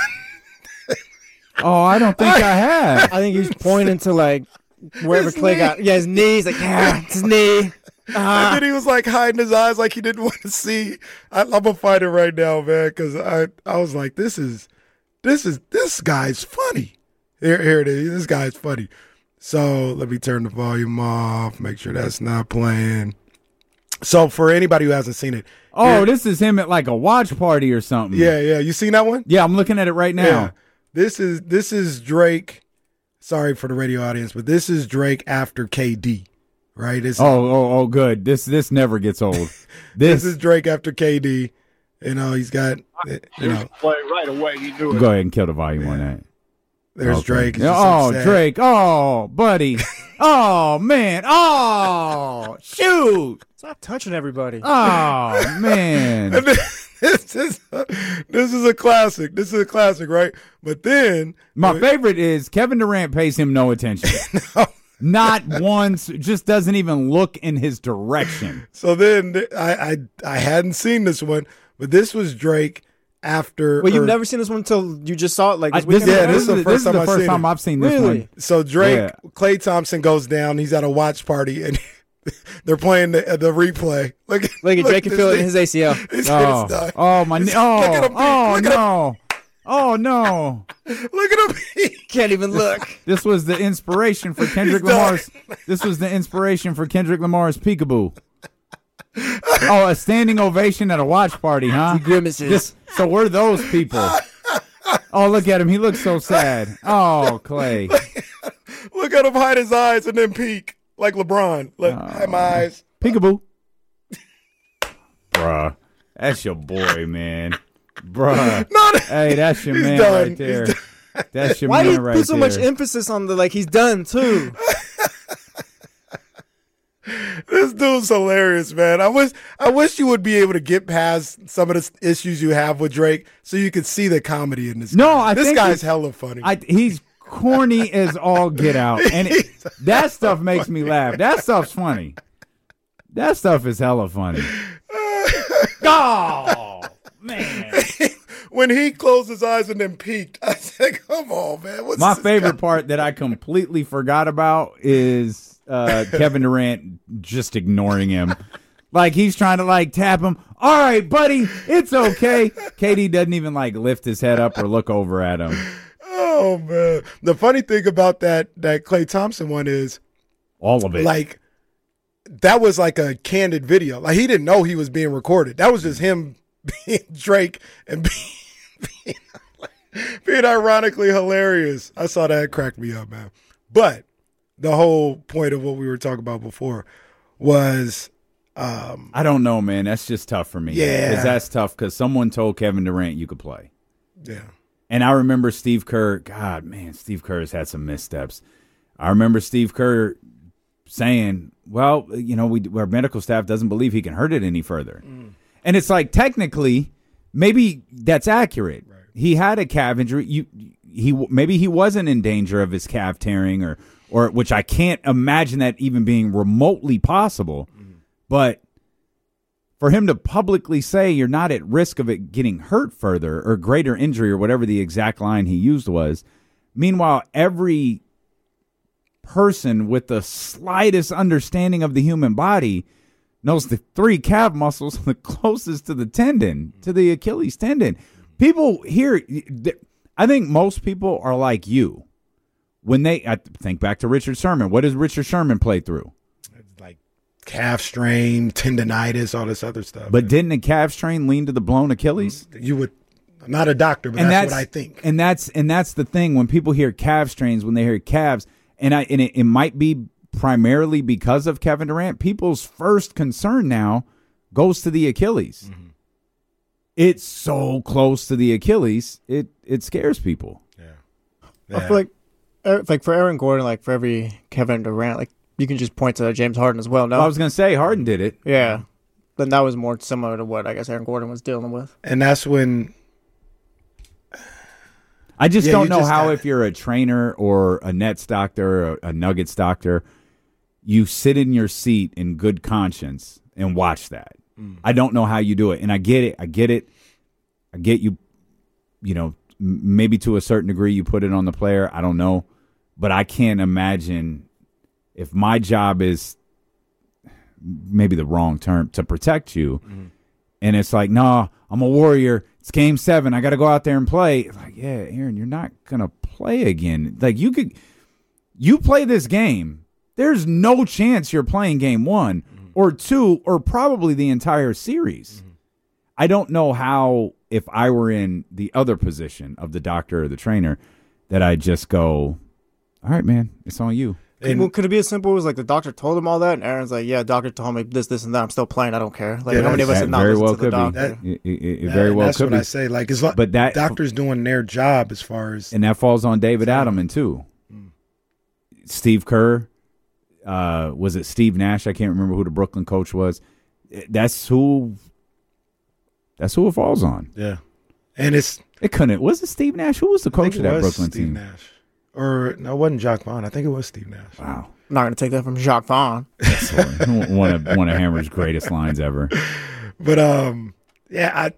Oh, I don't think I, I have. I think he's pointing to like wherever his Clay knee. got, yeah, his knees, like yeah, his knee. Uh-huh. And then he was like hiding his eyes like he didn't want to see. I, I'm gonna find it right now, man, because I, I was like, this is, this is, this guy's funny. Here, here it is. This guy's funny. So let me turn the volume off. Make sure that's not playing. So for anybody who hasn't seen it, oh, here, this is him at like a watch party or something. Yeah, yeah. You seen that one? Yeah, I'm looking at it right now. Yeah. This is this is Drake. Sorry for the radio audience, but this is Drake after K D. Right? It's, oh, oh, oh, good. This this never gets old. This, this is Drake after K D. You know, he's got, you know. Play right away. You do it. Go ahead and kill the volume yeah. on that. There's okay. Drake. Oh, so Drake. Oh, buddy. Oh, man. Oh, shoot. Stop touching everybody. Oh, man. this, is a, this is a classic. This is a classic, right? But then. My uh, favorite is Kevin Durant pays him no attention. No. Not once, just doesn't even look in his direction. So then I, I I hadn't seen this one, but this was Drake after. Well, you've or, never seen this one until you just saw it like this I, this, Yeah, this is the first this time, is the first time I've seen this really? one. So Drake, yeah. Klay Thompson goes down. He's at a watch party, and they're playing the, the replay. Look, look at Drake can feel it in his A C L. Oh, oh, my. Oh, oh no. Oh, no. Look at him. He can't even look. This was the inspiration for Kendrick Lamar's. This was the inspiration for Kendrick Lamar's Peekaboo. Oh, a standing ovation at a watch party, huh? He grimaces. This, so we're those people. Oh, look at him. He looks so sad. Oh, Clay. Look at him hide his eyes and then peek like LeBron. Look, oh, hide my eyes. Peekaboo. Bruh. That's your boy, man. Bruh. No, hey, that's your man done. right there. That's your Why man do you right put so there. much emphasis on the like he's done too? This dude's hilarious, man. I wish I wish you would be able to get past some of the issues you have with Drake so you could see the comedy in this. No, guy. I this think guy's he's- hella funny. I, he's corny as all get out, and it, that stuff makes me laugh. That stuff's funny. That stuff is hella funny. Oh man! When he closed his eyes and then peeked, I said, "Come on, man!" What's My this favorite guy? part that I completely forgot about is uh, Kevin Durant just ignoring him. Like he's trying to like tap him. All right, buddy, it's okay. K D doesn't even like lift his head up or look over at him. Oh man! The funny thing about that that Klay Thompson one is All of it. like that was like a candid video. Like he didn't know he was being recorded. That was just him being Drake and being, being, being ironically hilarious. I saw that, it cracked me up, man. But the whole point of what we were talking about before was um, I don't know, man. That's just tough for me. Yeah. Because that's tough because someone told Kevin Durant you could play. yeah. And I remember Steve Kerr. God, man, Steve Kerr has had some missteps. I remember Steve Kerr saying, well, you know, we our medical staff doesn't believe he can hurt it any further. Mm. And it's like, technically, maybe that's accurate. Right. He had a calf injury. You, he Maybe he wasn't in danger of his calf tearing, or, or which I can't imagine that even being remotely possible. Mm. But for him to publicly say you're not at risk of it getting hurt further or greater injury or whatever the exact line he used was, meanwhile, every person with the slightest understanding of the human body knows the three calf muscles are the closest to the tendon, to the Achilles tendon. People here, I think most people are like you. When they, I think back to Richard Sherman. What does Richard Sherman play through? Like calf strain, tendonitis, all this other stuff. But didn't a calf strain lean to the blown Achilles? You would, I'm not a doctor, but and that's, that's what I think. And that's and that's the thing. When people hear calf strains, when they hear calves, and I and it, it might be primarily because of Kevin Durant, people's first concern now goes to the Achilles. Mm-hmm. It's so close to the Achilles, it it scares people. Yeah. yeah. I feel like, like for Aaron Gordon, like for every Kevin Durant, like you can just point to James Harden as well. No, well, I was gonna say Harden did it. Yeah, then that was more similar to what I guess Aaron Gordon was dealing with. And that's when. I just yeah, don't know just how gotta... if you're a trainer or a Nets doctor or a Nuggets doctor, you sit in your seat in good conscience and watch that. Mm. I don't know how you do it. And I get it. I get it. I get you, you know, m- maybe to a certain degree you put it on the player. I don't know. But I can't imagine if my job is maybe the wrong term to protect you. Mm. And it's like, no, nah, I'm a warrior. It's game seven. I got to go out there and play. It's like, yeah, Aaron, you're not going to play again. Like you could, you play this game. There's no chance you're playing game one mm-hmm. or two or probably the entire series. Mm-hmm. I don't know how, if I were in the other position of the doctor or the trainer, that I just go, all right, man, it's on you. And, well, could it be as simple as like the doctor told him all that, and Aaron's like, "Yeah, doctor told me this, this, and that. I'm still playing. I don't care." Like yeah, how many of us have not very listened well to the could doctor? be. That, it, it, it very well that's could what be. I say. Like, it's like, but that doctors doing their job as far as, and that falls on David Adelman too. Mm. Steve Kerr, uh, was it Steve Nash? I can't remember who the Brooklyn coach was. That's who. That's who it falls on. Yeah, and it's it couldn't. Was it Steve Nash? Who was the coach of that Brooklyn Steve team? Nash. Or no, it wasn't Jacques Vaughn. I think it was Steve Nash. Wow. I'm not going to take that from Jacques Vaughn. one of one of Hammer's greatest lines ever. But um, yeah, I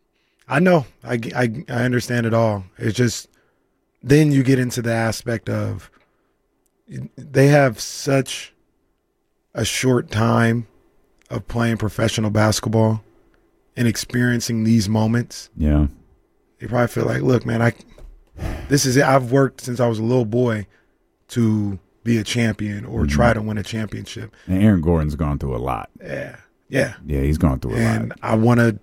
I know. I, I, I understand it all. It's just then you get into the aspect of they have such a short time of playing professional basketball and experiencing these moments. Yeah. They probably feel like, look, man, I this is it. I've worked since I was a little boy to be a champion or mm-hmm. try to win a championship. And Aaron Gordon's gone through a lot. Yeah. Yeah. Yeah, he's gone through a and lot. And I want to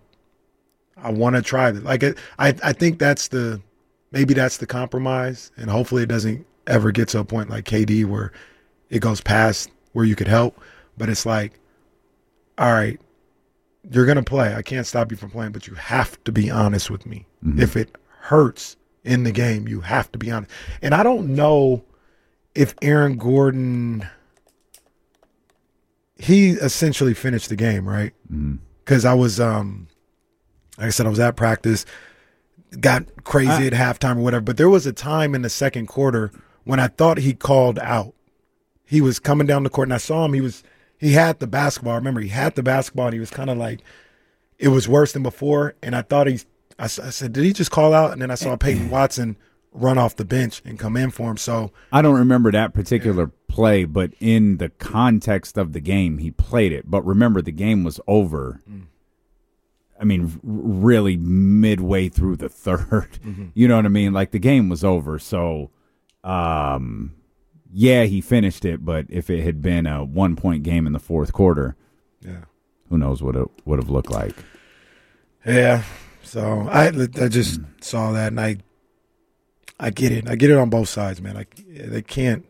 I want to try that. Like I I think that's the maybe that's the compromise, and hopefully it doesn't ever get to a point like K D where it goes past where you could help, but it's like, all right, you're going to play. I can't stop you from playing, but you have to be honest with me. Mm-hmm. If it hurts in the game, you have to be honest. And I don't know if Aaron Gordon he essentially finished the game, right? Because mm-hmm. I was, um, like I said, I was at practice, got crazy I, at halftime or whatever. But there was a time in the second quarter when I thought he called out. He was coming down the court, and I saw him. He was he had the basketball. I remember he had the basketball, and he was kind of like, it was worse than before. And I thought he, I, I said, did he just call out? And then I saw Peyton Watson run off the bench and come in for him. So I don't remember that particular yeah. play, but in the context of the game, he played it. But remember, the game was over. Mm. I mean, really midway through the third. Mm-hmm. You know what I mean? Like, the game was over. So, um, yeah, he finished it. But if it had been a one-point game in the fourth quarter, yeah, who knows what it would have looked like. Yeah. So I, I just mm. saw that, and I I get it. I get it on both sides, man. Like, they can't.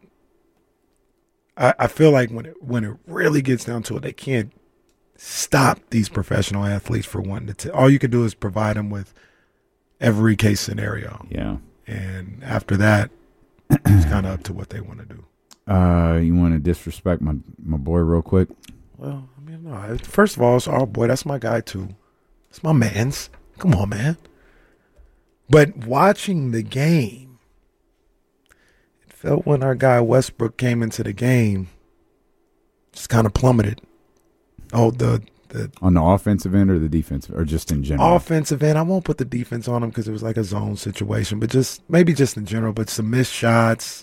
I, I feel like when it when it really gets down to it, they can't stop these professional athletes for wanting to. T- all you can do is provide them with every case scenario. Yeah. And after that, it's kind of up to what they want to do. Uh, you want to disrespect my my boy real quick? Well, I mean, no. First of all, it's our boy. That's my guy too. It's my man's. Come on, man. But watching the game, it felt when our guy Westbrook came into the game, just kind of plummeted. Oh, the, the on the offensive end or the defensive, or just in general? Offensive end. I won't put the defense on him because it was like a zone situation, but just maybe just in general. But some missed shots,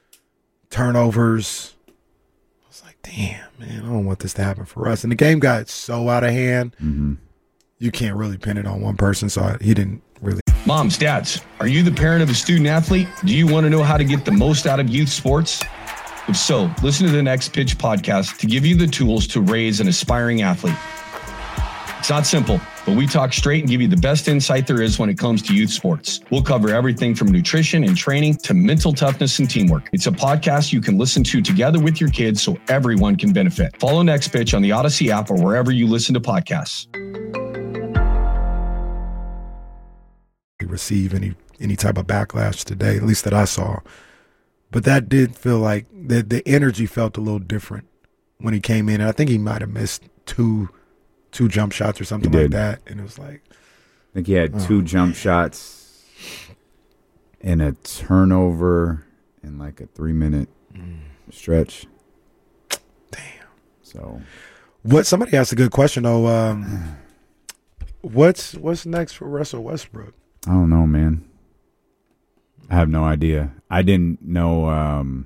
turnovers. I was like, damn, man, I don't want this to happen for us. And the game got so out of hand, mm-hmm. you can't really pin it on one person. So I, he didn't really. Moms, dads, are you the parent of a student athlete? Do you want to know how to get the most out of youth sports? If so, listen to the Next Pitch podcast to give you the tools to raise an aspiring athlete. It's not simple, but we talk straight and give you the best insight there is when it comes to youth sports. We'll cover everything from nutrition and training to mental toughness and teamwork. It's a podcast you can listen to together with your kids so everyone can benefit. Follow Next Pitch on the Odyssey app or wherever you listen to podcasts. Receive any any type of backlash today, at least that I saw. But that did feel like the the energy felt a little different when he came in. And I think he might have missed two two jump shots or something like that. And it was like, I think he had oh, two jump man. shots and a turnover in like a three minute mm. stretch. Damn. So what somebody asked a good question though. Um, what's what's next for Russell Westbrook? I don't know, man. I have no idea. I didn't know. Um,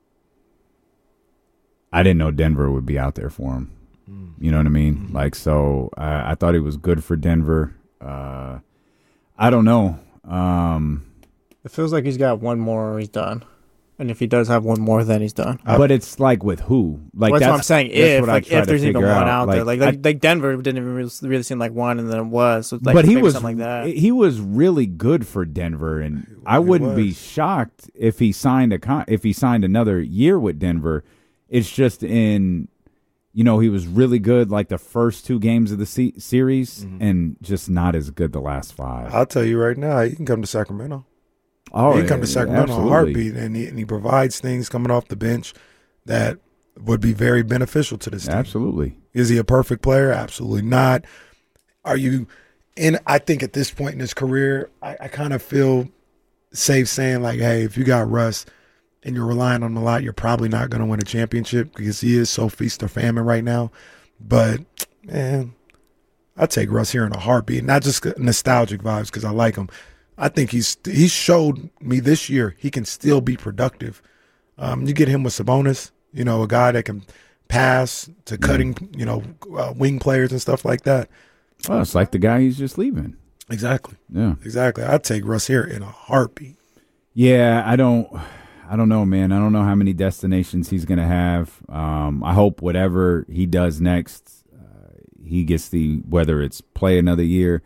I didn't know Denver would be out there for him. Mm. You know what I mean? Mm-hmm. Like, so I, I thought he was good for Denver. Uh, I don't know. Um, it feels like he's got one more or he's done. And if he does have one more, then he's done. But it's like with who? Like well, that's, that's what I'm saying. If like if there's even one out, out like, there, like, like I, like Denver didn't even really, really seem like one, and then it was. So like but he was something like that. He was really good for Denver, and he, I wouldn't be shocked if he signed a con- if he signed another year with Denver. It's just in, you know, he was really good like the first two games of the se- series, mm-hmm. and just not as good the last five. I'll tell you right now, he can come to Sacramento. Oh, he can come to Sacramento in a heartbeat, and he, and he provides things coming off the bench that would be very beneficial to this team. Absolutely. Is he a perfect player? Absolutely not. Are you – and I think at this point in his career, I, I kind of feel safe saying, like, hey, if you got Russ and you're relying on him a lot, you're probably not going to win a championship because he is so feast or famine right now. But, man, I'd take Russ here in a heartbeat. Not just nostalgic vibes because I like him. I think he's he showed me this year he can still be productive. Um, you get him with Sabonis, you know, a guy that can pass to cutting, you know, uh, wing players and stuff like that. Well, it's like the guy he's just leaving. Exactly. Yeah. Exactly. I'd take Russ here in a heartbeat. Yeah, I don't I don't know, man. I don't know how many destinations he's going to have. Um, I hope whatever he does next, uh, he gets the, whether it's play another year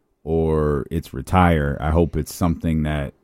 or it's retire, I hope it's something that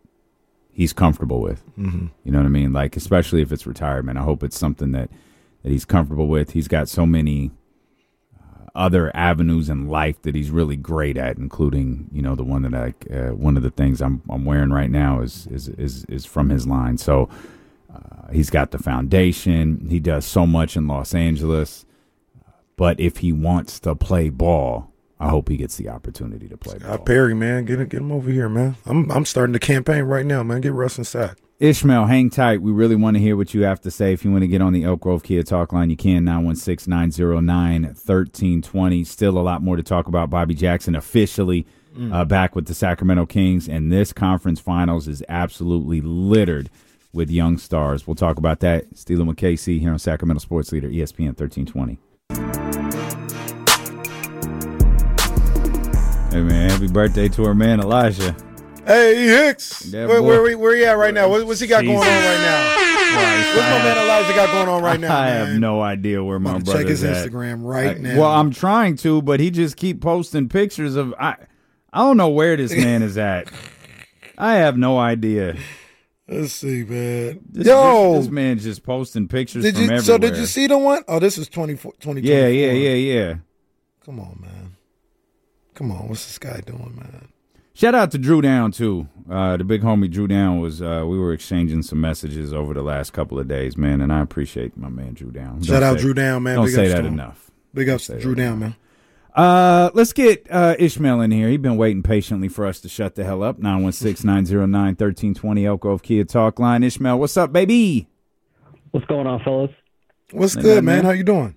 he's comfortable with. Mm-hmm. You know what I mean? Like, especially if it's retirement, I hope it's something that, that he's comfortable with. He's got so many uh, other avenues in life that he's really great at, including, you know, the one that I, uh, one of the things I'm I'm wearing right now is is is, is from his line. So Uh, he's got the foundation. He does so much in Los Angeles. But if he wants to play ball, I hope he gets the opportunity to play ball. Scott Perry, man, get get him over here, man. I'm I'm starting the campaign right now, man. Get Russ inside. Ishmael, hang tight. We really want to hear what you have to say. If you want to get on the Elk Grove Kia talk line, you can, nine one six, nine zero nine, one three two zero. Still a lot more to talk about. Bobby Jackson officially mm. uh, back with the Sacramento Kings, and this conference finals is absolutely littered with young stars. We'll talk about that. Steeling with K C here on Sacramento Sports Leader, E S P N thirteen twenty. Hey, man, happy birthday to our man Elijah. Hey, Hicks. Yeah, where, boy. where, where, where he at right now? What, what's he got Jesus. going on right now? Christ, What's my I man Elijah got going on right now, I man? have no idea where my I'm about to brother's check his at. Instagram right I- now. Well, I'm trying to, but he just keep posting pictures of I. I don't know where this man is at. I have no idea. Let's see, man. This, Yo, this, this man's just posting pictures did from you? everywhere. So did you see the one? Oh, this is twenty twenty. Yeah, yeah, yeah, yeah. Come on, man. Come on. What's this guy doing, man? Shout out to Drew Down too. Uh, the big homie Drew Down was. Uh, we were exchanging some messages over the last couple of days, man, and I appreciate my man Drew Down. Don't Shout out say- Drew Down, man. Don't Big say ups that to him. enough. Big ups say to Drew that Down, man. Uh, let's get uh, Ishmael in here. He's been waiting patiently for us to shut the hell up. nine one six, nine zero nine, one three two zero Elk Grove Kia Talk Line. Ishmael, what's up, baby? What's going on, fellas? What's Hey, good, man. man? How you doing?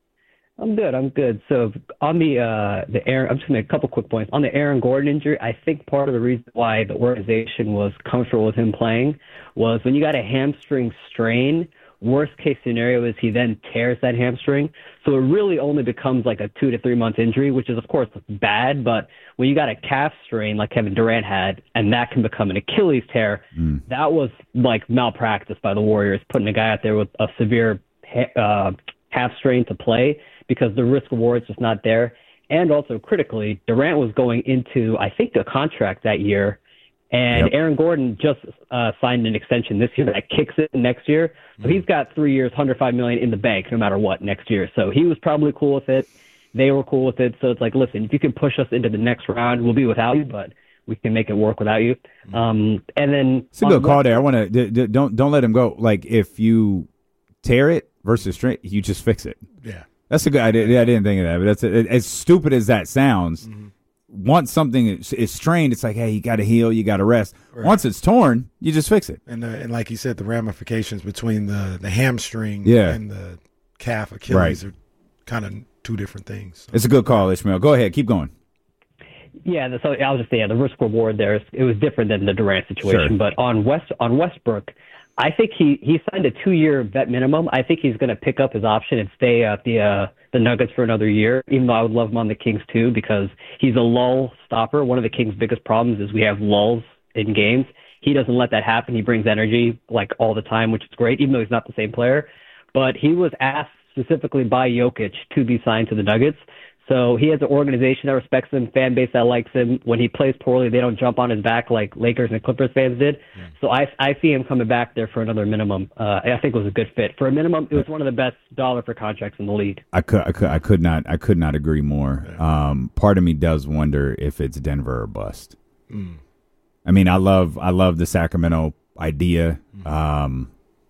I'm good. I'm good. So on the uh, the Aaron, I'm just gonna make a couple quick points on the Aaron Gordon injury. I think part of the reason why the organization was comfortable with him playing was when you got a hamstring strain. Worst case scenario is he then tears that hamstring. So it really only becomes like a two to three month injury, which is of course bad. But when you got a calf strain like Kevin Durant had, and that can become an Achilles tear, Mm. that was like malpractice by the Warriors, putting a guy out there with a severe uh, calf strain to play because the risk reward is just not there. And also critically, Durant was going into, I think, the contract that year. And Yep. Aaron Gordon just uh, signed an extension this year that kicks in next year. So he's got three years, one hundred five million dollars in the bank no matter what next year. So he was probably cool with it. They were cool with it. So it's like, listen, if you can push us into the next round, we'll be without you, but we can make it work without you. Um, and then It's a good call there. I want to d- d- don't don't let him go. Like if you tear it versus straight, you just fix it. Yeah. That's a good idea. Yeah, I didn't think of that, but that's a, as stupid as that sounds. Mm-hmm. Once something is, is strained, it's like, hey, you got to heal, you got to rest. Right. Once it's torn, you just fix it. And uh, and like you said, the ramifications between the, the hamstring Yeah. and the calf Achilles Right. are kind of two different things. It's a good call, Ishmael. Go ahead, keep going. Yeah, the- so I was just saying, yeah, the risk reward there, is- it was different than the Durant situation. Sure. But on West on Westbrook, I think he, he signed a two year vet minimum. I think he's going to pick up his option and stay at the uh, the Nuggets for another year. Even though I would love him on the Kings too, because he's a lull stopper. One of the Kings' biggest problems is we have lulls in games. He doesn't let that happen. He brings energy like all the time, which is great, even though he's not the same player. But he was asked specifically by Jokic to be signed to the Nuggets. So he has an organization that respects him, fan base that likes him. When he plays poorly, they don't jump on his back like Lakers and Clippers fans did. Yeah. So I I see him coming back there for another minimum. Uh, I think it was a good fit. For a minimum, it was one of the best dollar for contracts in the league. I could, I could, I could not, I could not agree more. Um, part of me does wonder if it's Denver or bust. Mm. I mean, I love, I love the Sacramento idea, Mm-hmm. um,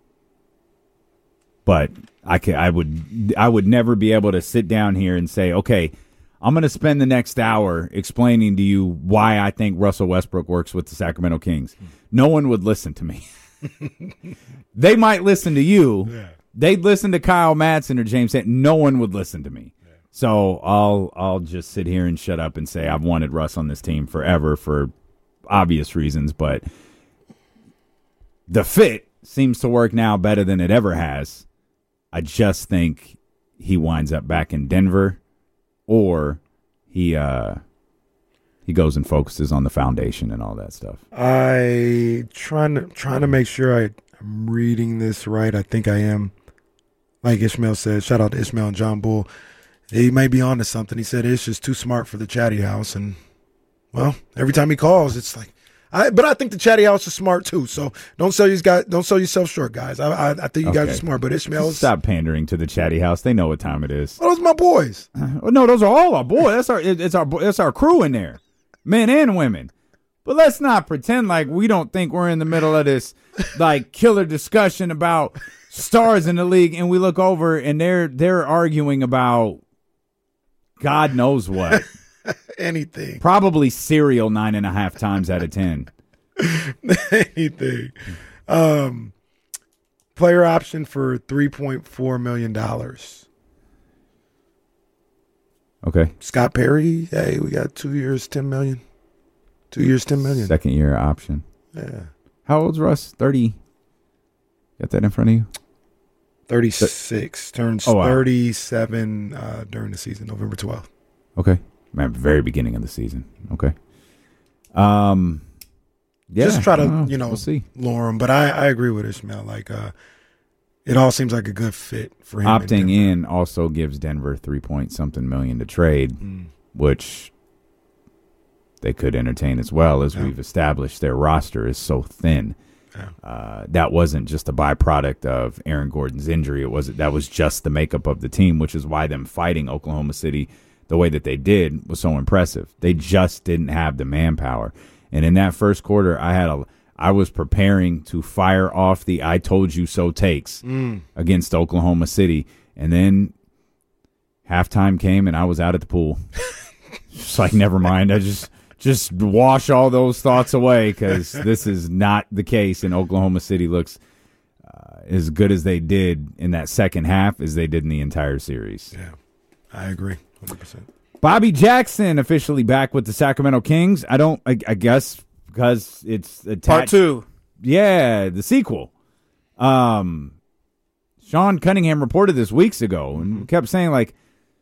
but I could, I would, I would never be able to sit down here and say, okay, I'm going to spend the next hour explaining to you why I think Russell Westbrook works with the Sacramento Kings. Mm. No one would listen to me. They might listen to you. Yeah. They'd listen to Kyle Madsen or James. No one would listen to me. Yeah. So I'll I'll just sit here and shut up and say I've wanted Russ on this team forever for obvious reasons, but the fit seems to work now better than it ever has. I just think he winds up back in Denver, or he uh, he goes and focuses on the foundation and all that stuff. I trying to trying to make sure I, I'm reading this right. I think I am. Like Ishmael said, shout out to Ishmael and John Bull. He may be on to something. He said it's just too smart for the Chatty House, and well, every time he calls, it's like. I, but I think the Chatty House is smart too. So don't sell you guys, don't sell yourself short, guys. I I, I think you guys Okay. are smart, but Ishmael is. Stop pandering to the Chatty House. They know what time it is. Oh, those are my boys. Oh, no, those are all our boys. That's our it- it's our it's our crew in there, men and women. But let's not pretend like we don't think we're in the middle of this like killer discussion about stars in the league, and we look over and they're they're arguing about God knows what. Anything. Probably cereal nine and a half times out of ten. Anything. Um, player option for three point four million dollars. Okay. Scott Perry, hey, we got two years, ten million dollars. Two years, ten million dollars. Second year option. Yeah. How old's Russ? thirty. Got that in front of you? thirty-six. Turns oh, wow. thirty-seven uh, during the season, November twelfth. Okay. Man, very beginning of the season. Okay. Um, yeah. Just try to, know. you know, we'll see. lure him. But I, I agree with Ishmael. Like, uh, it all seems like a good fit for him. Opting in also gives Denver three point something million to trade, mm. which they could entertain as well. As yeah. we've established, their roster is so thin. Yeah. Uh, that wasn't just a byproduct of Aaron Gordon's injury. It was that was just the makeup of the team, which is why them fighting Oklahoma City the way that they did was so impressive. They just didn't have the manpower. And in that first quarter, I had a I was preparing to fire off the I told you so takes mm. against Oklahoma City. And then halftime came and I was out at the pool. Just like, never mind. I just just wash all those thoughts away because this is not the case. And Oklahoma City looks uh, as good as they did in that second half as they did in the entire series. Yeah, I agree. one hundred percent. Bobby Jackson officially back with the Sacramento Kings. I don't, I, I guess, because it's attached. Part two. Yeah, the sequel. Um, Sean Cunningham reported this weeks ago and kept saying, like,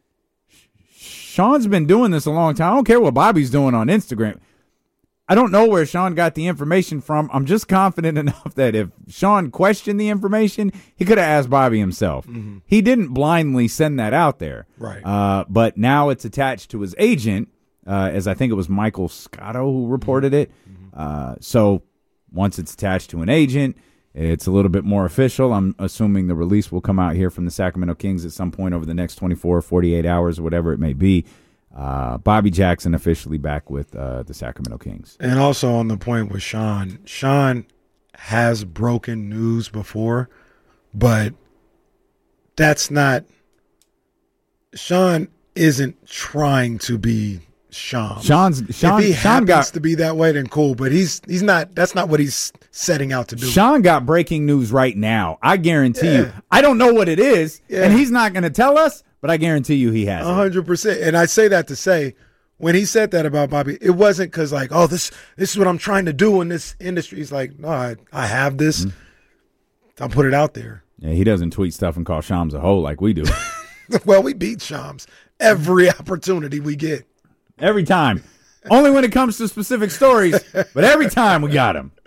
Sean's been doing this a long time. I don't care what Bobby's doing on Instagram. I don't know where Sean got the information from. I'm just confident enough that if Sean questioned the information, he could have asked Bobby himself. Mm-hmm. He didn't blindly send that out there. Right. Uh, but now it's attached to his agent, uh, as I think it was Michael Scotto who reported it. Mm-hmm. Uh, so once it's attached to an agent, it's a little bit more official. I'm assuming the release will come out here from the Sacramento Kings at some point over the next twenty-four, forty-eight hours, or whatever it may be. Uh, Bobby Jackson officially back with uh, the Sacramento Kings. And also on the point with Sean, Sean has broken news before, but that's not – Sean isn't trying to be Sean. Sean's Sean, if he Sean happens got, to be that way, then cool, but he's he's not – that's not what he's setting out to do. Sean got breaking news right now. I guarantee yeah. you. I don't know what it is, yeah. and he's not going to tell us. But I guarantee you he has. A hundred percent. And I say that to say, when he said that about Bobby, it wasn't because like, oh, this this is what I'm trying to do in this industry. He's like, no, I, I have this. Mm-hmm. I'll put it out there. Yeah, he doesn't tweet stuff and call Shams a hoe like we do. Well, we beat Shams every opportunity we get. Every time. Only when it comes to specific stories, but every time we got him.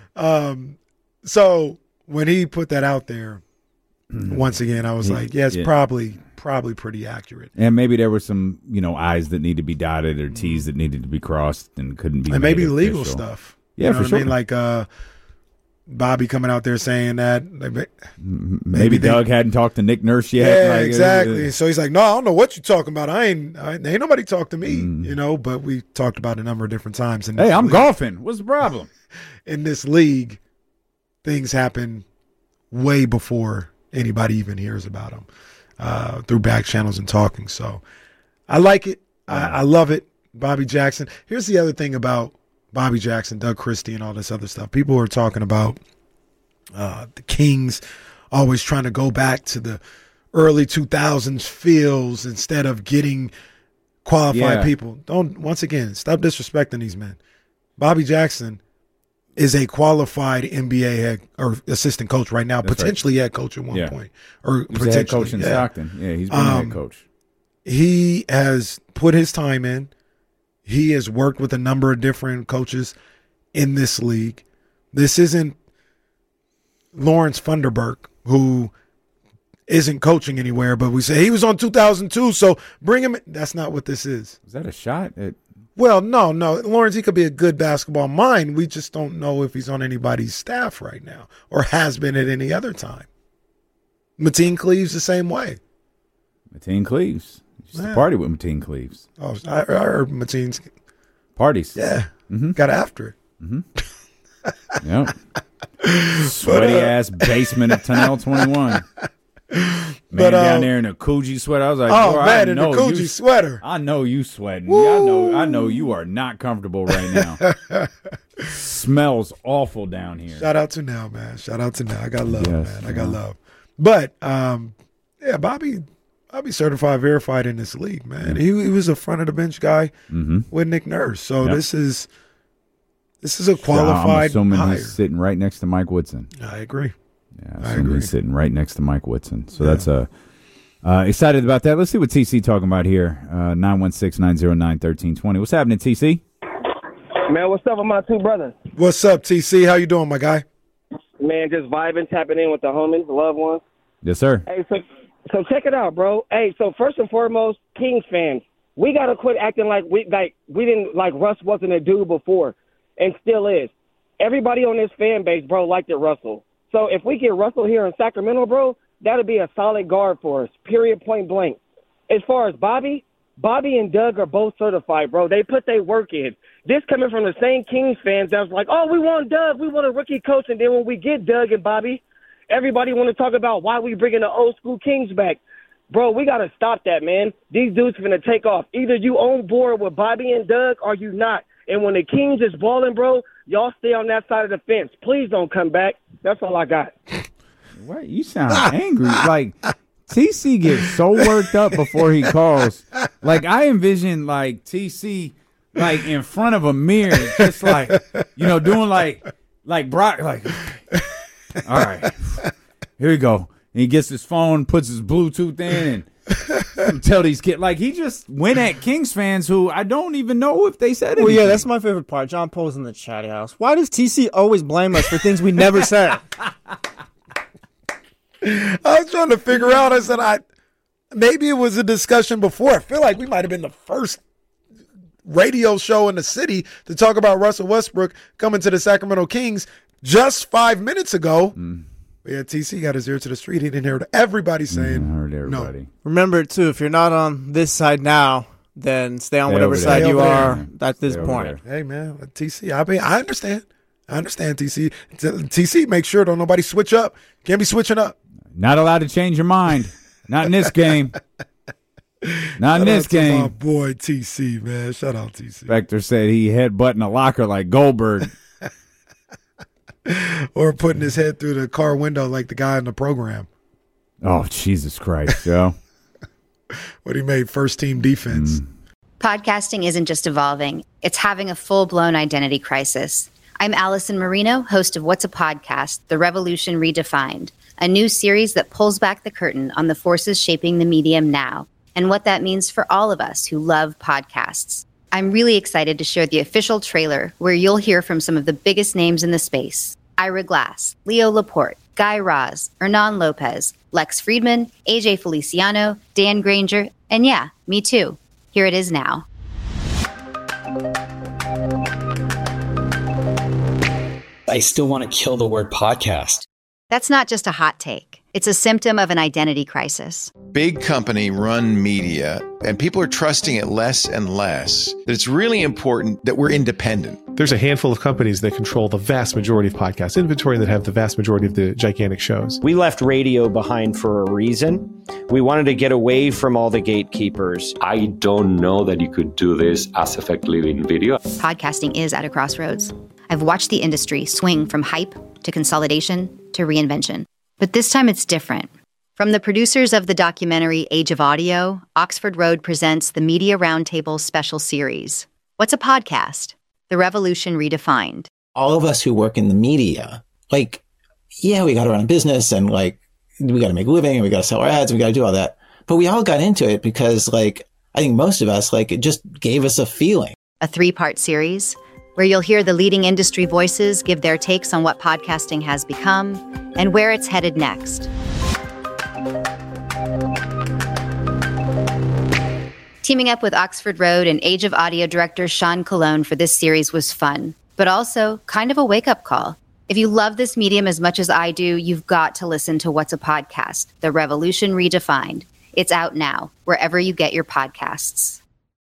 Um, so when he put that out there, once again, I was like, yeah, it's yeah. probably probably pretty accurate. And maybe there were some, you know, I's that need to be dotted or T's that needed to be crossed and couldn't be. And made maybe official. Legal stuff. Yeah, you know for what sure. I mean, like uh, Bobby coming out there saying that. Maybe, maybe Doug they, hadn't talked to Nick Nurse yet. Yeah, like, exactly. Uh, so he's like, no, I don't know what you're talking about. I ain't, I, ain't nobody talked to me, mm. you know. But we talked about it a number of different times. In hey, I'm league. golfing. What's the problem? In this league, things happen way before anybody even hears about them uh, through back channels and talking. So I like it. I, I love it. Bobby Jackson. Here's the other thing about Bobby Jackson, Doug Christie, and all this other stuff. People are talking about uh, the Kings always trying to go back to the early two thousands feels instead of getting qualified yeah. people. Don't, once again, stop disrespecting these men. Bobby Jackson is a qualified N B A head or assistant coach right now, That's potentially right. head coach at one yeah. point. Or he's potentially a head coach in yeah. Stockton. Yeah, he's been um, a head coach. He has put his time in. He has worked with a number of different coaches in this league. This isn't Lawrence Funderburk, who isn't coaching anywhere, but we say he was on two thousand two, so bring him in. That's not what this is. Is that a shot at – Well, no, no. Lawrence, he could be a good basketball mind. We just don't know if he's on anybody's staff right now or has been at any other time. Mateen Cleaves the same way. Mateen Cleaves. Used yeah. to party with Mateen Cleaves. Oh, I, I heard Mateen's parties. Yeah, Mm-hmm. Got after it. Mm-hmm. Yep. Sweaty but, uh, ass basement of Tunnel twenty-one. Man but, uh, down there in a Coogee sweater. I was like, oh man, I in the Coogee you, sweater. I know you sweating. I know. I know you are not comfortable right now. Smells awful down here. Shout out to Now, man. Shout out to Now. I got love, yes, man. I got yeah. love. But um, yeah, Bobby, Bobby certified, verified in this league, man. Yeah. He he was a front of the bench guy mm-hmm. with Nick Nurse. So yep. this is this is a qualified so I'm assuming hire. He's sitting right next to Mike Woodson. I agree. Yeah, I so agree. He's sitting right next to Mike Woodson. So yeah. that's a uh, uh, excited about that. Let's see what T C talking about here. Uh, nine one six, nine zero nine, one three two zero. What's happening, T C? Man, what's up with my two brothers? What's up, T C? How you doing, my guy? Man, just vibing, tapping in with the homies, the loved ones. Yes, sir. Hey, so so check it out, bro. Hey, so first and foremost, Kings fans, we gotta quit acting like we like we didn't like Russ wasn't a dude before, and still is. Everybody on this fan base, bro, liked it Russell. So if we get Russell here in Sacramento, bro, that'll be a solid guard for us. Period. Point blank. As far as Bobby, Bobby and Doug are both certified, bro. They put their work in. This coming from the same Kings fans that was like, oh, we want Doug, we want a rookie coach, and then when we get Doug and Bobby, everybody want to talk about why we bringing the old school Kings back. Bro, we got to stop that, man. These dudes finna take off. Either you on board with Bobby and Doug or you not. And when the Kings is balling, bro, y'all stay on that side of the fence. Please don't come back. That's all I got. What? You sound angry. Like, T C gets so worked up before he calls. Like, I envision, like, T C, like, in front of a mirror, just like, you know, doing like, like Brock, like, all right, here we go. And he gets his phone, puts his Bluetooth in, and tell these kids, like, he just went at Kings fans who I don't even know if they said anything. Well, yeah, that's my favorite part. John Poe's in the chatty house. Why does T C always blame us for things we never said? I was trying to figure out. I said, I maybe it was a discussion before. I feel like we might have been the first radio show in the city to talk about Russell Westbrook coming to the Sacramento Kings just five minutes ago. Mm. Yeah, T C got his ear to the street. He didn't hear everybody saying. I heard everybody. No. Remember, too, if you're not on this side now, then stay on Stay whatever side there. you Stay are over at this Stay point. Hey, man, T C, I mean, I understand. I understand, T C. T C, make sure don't nobody switch up. Can't be switching up. Not allowed to change your mind. Not in this game. Not in Shout this out to game. my boy T C, man. Shout out T C. Spectre said he headbutting a locker like Goldberg. Or putting his head through the car window like the guy in the program. Oh, Jesus Christ, Joe. What he made first team defense. Mm. Podcasting isn't just evolving. It's having a full-blown identity crisis. I'm Allison Marino, host of What's a Podcast? The Revolution Redefined, a new series that pulls back the curtain on the forces shaping the medium now and what that means for all of us who love podcasts. I'm really excited to share the official trailer where you'll hear from some of the biggest names in the space. Ira Glass, Leo Laporte, Guy Raz, Hernan Lopez, Lex Friedman, A J Feliciano, Dan Granger, and yeah, me too. Here it is now. I still want to kill the word podcast. That's not just a hot take. It's a symptom of an identity crisis. Big company run media, and people are trusting it less and less. That it's really important that we're independent. There's a handful of companies that control the vast majority of podcast inventory and that have the vast majority of the gigantic shows. We left radio behind for a reason. We wanted to get away from all the gatekeepers. I don't know that you could do this as effectively in video. Podcasting is at a crossroads. I've watched the industry swing from hype to consolidation to reinvention. But this time it's different. From the producers of the documentary Age of Audio, Oxford Road presents the Media Roundtable special series. What's a podcast? The Revolution Redefined. All of us who work in the media, like, yeah, we got to run a business and like, we got to make a living and we got to sell our ads and we got to do all that. But we all got into it because like, I think most of us, like, it just gave us a feeling. A three-part series where you'll hear the leading industry voices give their takes on what podcasting has become and where it's headed next. Teaming up with Oxford Road and Age of Audio director Sean Colon for this series was fun, but also kind of a wake-up call. If you love this medium as much as I do, you've got to listen to What's a Podcast? The Revolution Redefined. It's out now, wherever you get your podcasts.